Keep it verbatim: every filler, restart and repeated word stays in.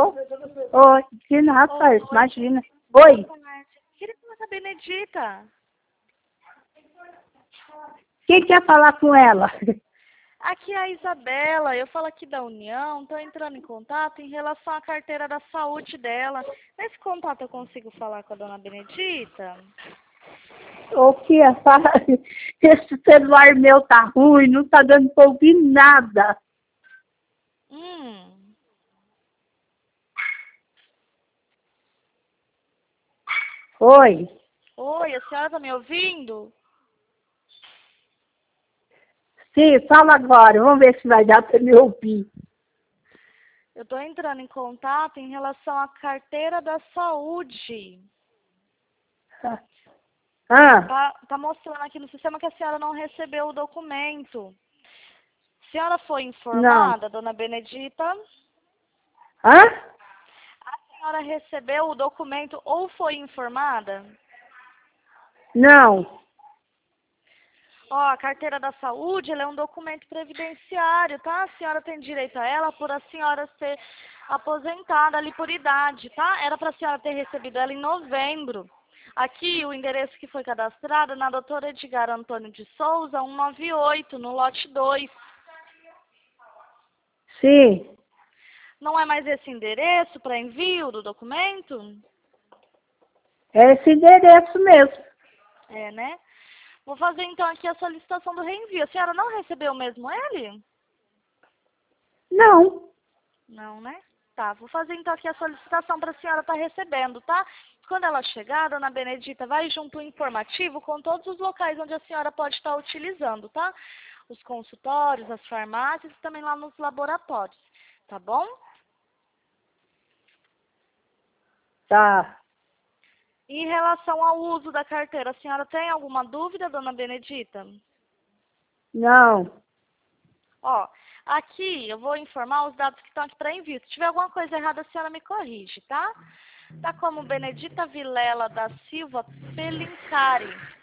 Alô? Oi, imagina, rapaz, Oi. imagina. Oi, Queria falar com a Benedita. quem quer falar com ela? Aqui é a Isabela, eu falo aqui da União, estou entrando em contato em relação à carteira da saúde dela. Nesse contato eu consigo falar com a dona Benedita? O que é? Fala, esse celular meu tá ruim, não tá dando pra ouvir nada. Hum. Oi, Oi, a senhora está me ouvindo? sim, fala agora, vamos ver se vai dar pra me ouvir. Eu estou entrando em contato em relação à carteira da saúde. Ah, Tá, tá mostrando aqui no sistema que a senhora não recebeu o documento. A senhora foi não. informada, dona Benedita? Hã? A senhora recebeu o documento ou foi informada? Não. Ó, a carteira da saúde, ela é um documento previdenciário, tá? A senhora tem direito a ela por a senhora ser aposentada ali por idade, tá? Era para a senhora ter recebido ela em novembro. Aqui, o endereço que foi cadastrado na doutora Edgar Antônio de Souza, cento e noventa e oito, no lote dois. Sim, Não é mais esse endereço para envio do documento? é esse endereço mesmo. É, né? Vou fazer então aqui a solicitação do reenvio. A senhora não recebeu mesmo ele? Não. Não, né? Tá, vou fazer então aqui a solicitação para a senhora estar recebendo, tá? Quando ela chegar, dona Benedita, vai junto um informativo com todos os locais onde a senhora pode estar utilizando, tá? Os consultórios, as farmácias e também lá nos laboratórios, tá bom? Tá. Em relação ao uso da carteira, a senhora tem alguma dúvida, dona Benedita? Não. Ó, aqui eu vou informar os dados que estão aqui para envio. Se tiver alguma coisa errada, a senhora me corrige, tá? Tá como Benedita Vilela da Silva Pelincari.